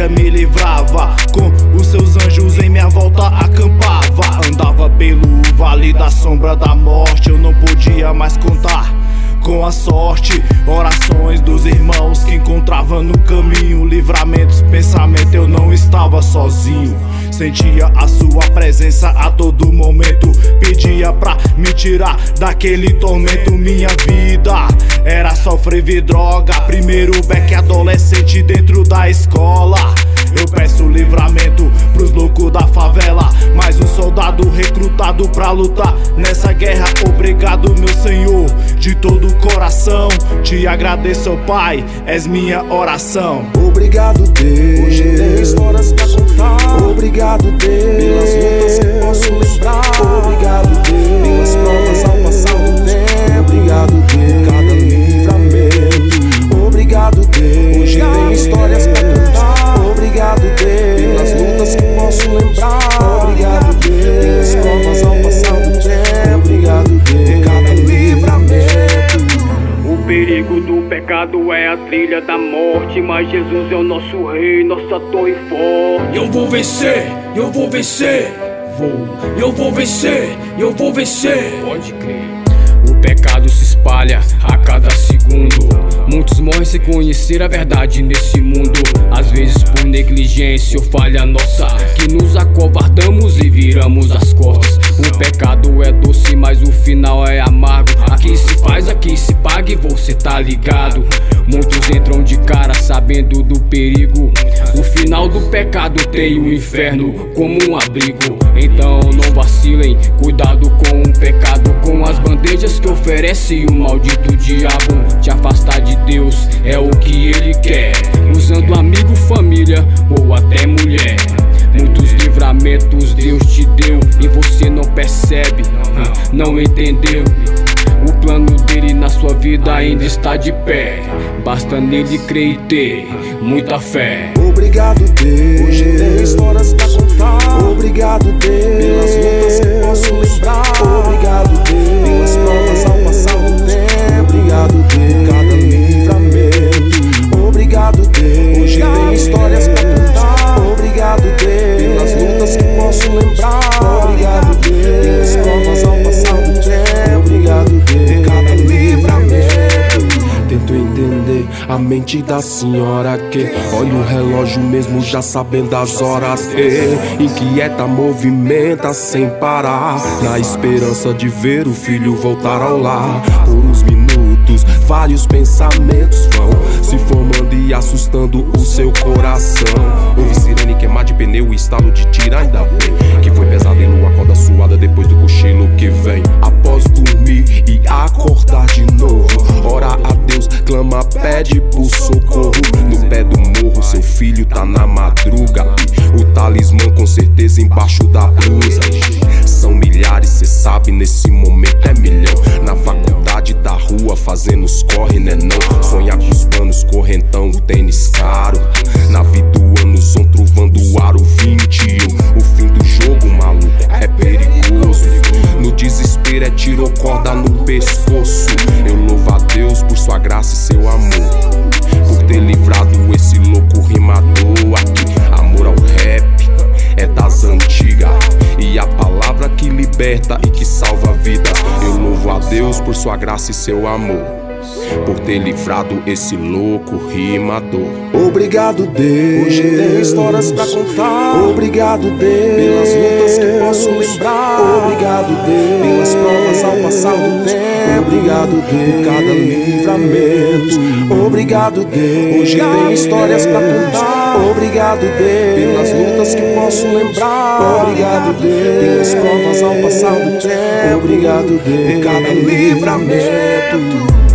misericórdia me livrava, com os seus anjos em minha volta acampava. Andava pelo vale da sombra da morte, eu não podia mais contar com a sorte. Orações dos irmãos que encontrava no caminho, livramentos, pensamento, eu não estava sozinho. Sentia a sua presença a todo momento, pedia pra me tirar daquele tormento. Minha vida era só frevo e droga, primeiro beck adolescente dentro da escola. Eu peço livramento pros loucos da favela, mais um soldado recrutado pra lutar nessa guerra. Obrigado, meu Senhor, de todo o coração. Te agradeço, Pai, és minha oração. Obrigado, Deus, hoje tenho histórias pra contar. Obrigado, Deus, pelas lutas que posso lembrar. Obrigado, Deus, pelas provas ao passar do tempo. Obrigado, Deus, cada livramento. Obrigado, Deus, hoje tenho histórias pra contar. Obrigado, Deus, pelas lutas que posso lembrar. Obrigado, Deus, pelas provas ao passar do tempo. Obrigado, Deus, cada livramento. O perigo do pecado é a trilha da morte, mas Jesus é o nosso rei, nossa torre forte. Eu vou vencer, eu vou vencer, eu vou vencer, eu vou vencer. Pode crer. O pecado se espalha a cada segundo. Muitos morrem sem conhecer a verdade nesse mundo. Às vezes por negligência ou falha nossa, que nos acovardamos e viramos as costas. O pecado é doce, mas o final é amargo. Aqui se faz, aqui se paga e você tá ligado. Muitos entram de cara sabendo do perigo. O final do pecado tem o inferno como um abrigo. Então não vacilem, cuidado com o pecado, com as bandejas que oferece o maldito diabo. Te afastar de Deus é o que ele quer, usando amigo, família ou até mulher. Muitos livramentos Deus te deu e você não percebe, não entendeu. O plano dele na sua vida ainda está de pé, basta nele crer e ter muita fé. Obrigado, Deus, hoje tenho histórias pra contar. Obrigado, Deus, pelas lutas que posso lembrar. Obrigado, Deus, pelas provas ao passar do tempo. Obrigado, Deus, cada livramento. Obrigado, Deus, hoje tenho histórias pra contar. Obrigado, Deus, pelas lutas que posso lembrar. Obrigado, Deus, pelas provas ao passar do tempo. Obrigado, Deus, cada livramento. Tento entender a mente da senhora que olha o relógio mesmo já sabendo as horas. Inquieta, movimenta sem parar, na esperança de ver o filho voltar ao lar. Por uns minutos, vários pensamentos vão se formando e assustando o seu coração. Ouve sirene queimar de pneu e estalo de tiro. Ainda bem que foi pesadelo, acorda suada depois do cochilo que vem após dormir e acordar de novo. Ora a Deus, clama, pede por socorro. No pé do morro, seu filho tá na madruga e o talismã com certeza embaixo da blusa. São milhares, cê sabe, nesse momento é milhão. Na faculdade da rua, fazendo os corre, né não? Sonhar com os planos, correntão, tênis caro. Na vida do ano, zon truvando o aro 21. O fim do jogo, maluco, é perigoso. No desespero é tiro ou corda no pescoço. Eu louvo a Deus por sua graça e seu amor, por ter livrado esse louco rimador aqui. Amor ao rap é das antigas, e a palavra que liberta e que salva vidas. Eu louvo a Deus por sua graça e seu amor, por ter livrado esse louco rimador. Obrigado, Deus, hoje tenho histórias pra contar. Obrigado, Deus, pelas lutas que posso lembrar. Obrigado, Deus, pelas provas ao passar do tempo. Obrigado, Deus, por cada livramento. Obrigado, Deus, hoje tenho histórias pra contar. Obrigado, Deus, pelas lutas que posso lembrar. Obrigado, Deus, pelas provas ao passar do tempo. Obrigado, Deus, por cada livramento.